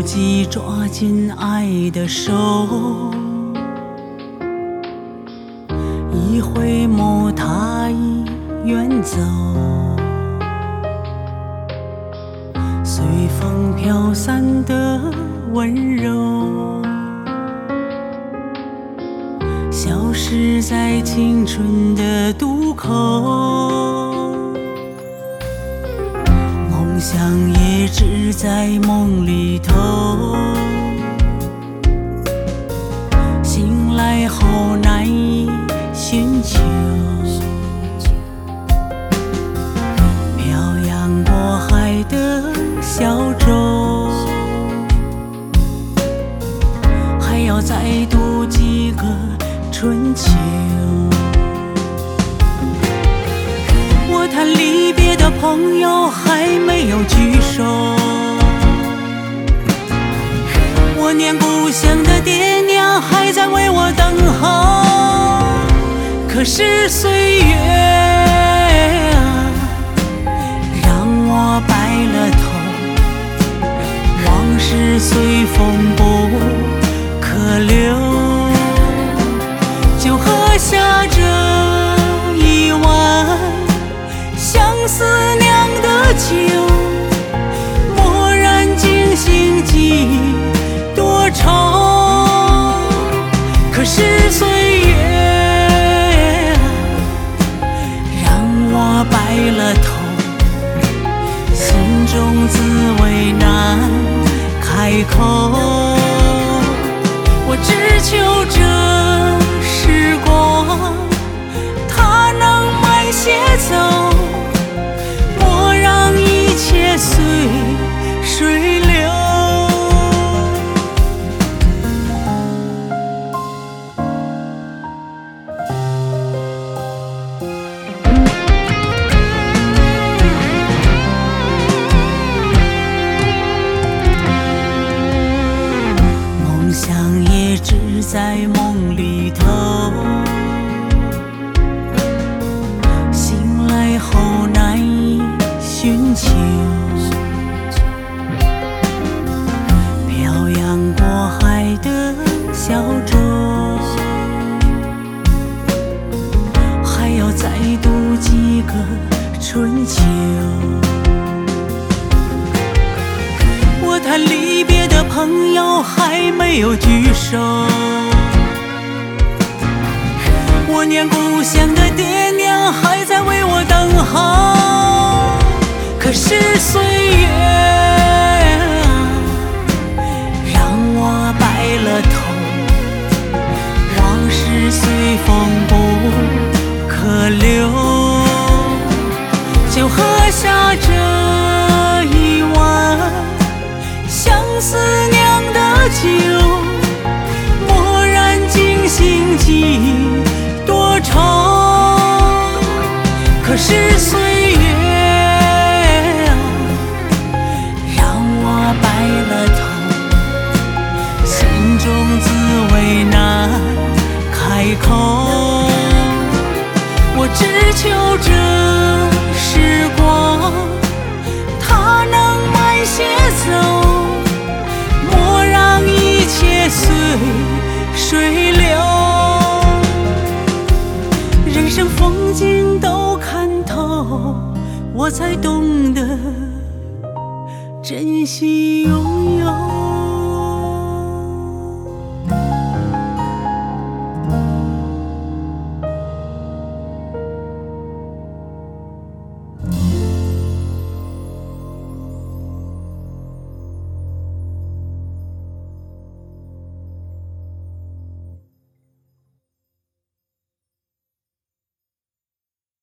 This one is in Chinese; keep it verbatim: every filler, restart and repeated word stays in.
及抓紧爱的手，一回眸他已远走，随风飘散的温柔，消失在青春的渡口，梦想也只在梦里头，醒来后难以寻求，漂洋过海的小舟，还要再渡几个春秋。我谈离别的朋友还没有聚首，我念故乡的爹娘还在为我等候。可是岁月啊，让我白了头，往事随风不可留，就喝下这一碗相思酿的酒，蓦然惊醒几多愁。可是岁月让我白了头，心中滋味难开口，我只求这时光它能慢些走，莫让一切随水流。梦想也只在梦里头，醒来后难以寻求，漂洋过海的小舟，还要再渡几个春秋。我谈离别的朋友还没有聚首，我念故乡的爹娘还在为我等候。可是岁月让我白了头，往事随风不可留，就喝下这一碗相思酿的酒，蓦然惊醒几多愁。可是岁月让我白了头，心中滋味难开口，我只求这时光它能慢些走，莫让一切随水流。人生风景都看透，我才懂得珍惜拥有。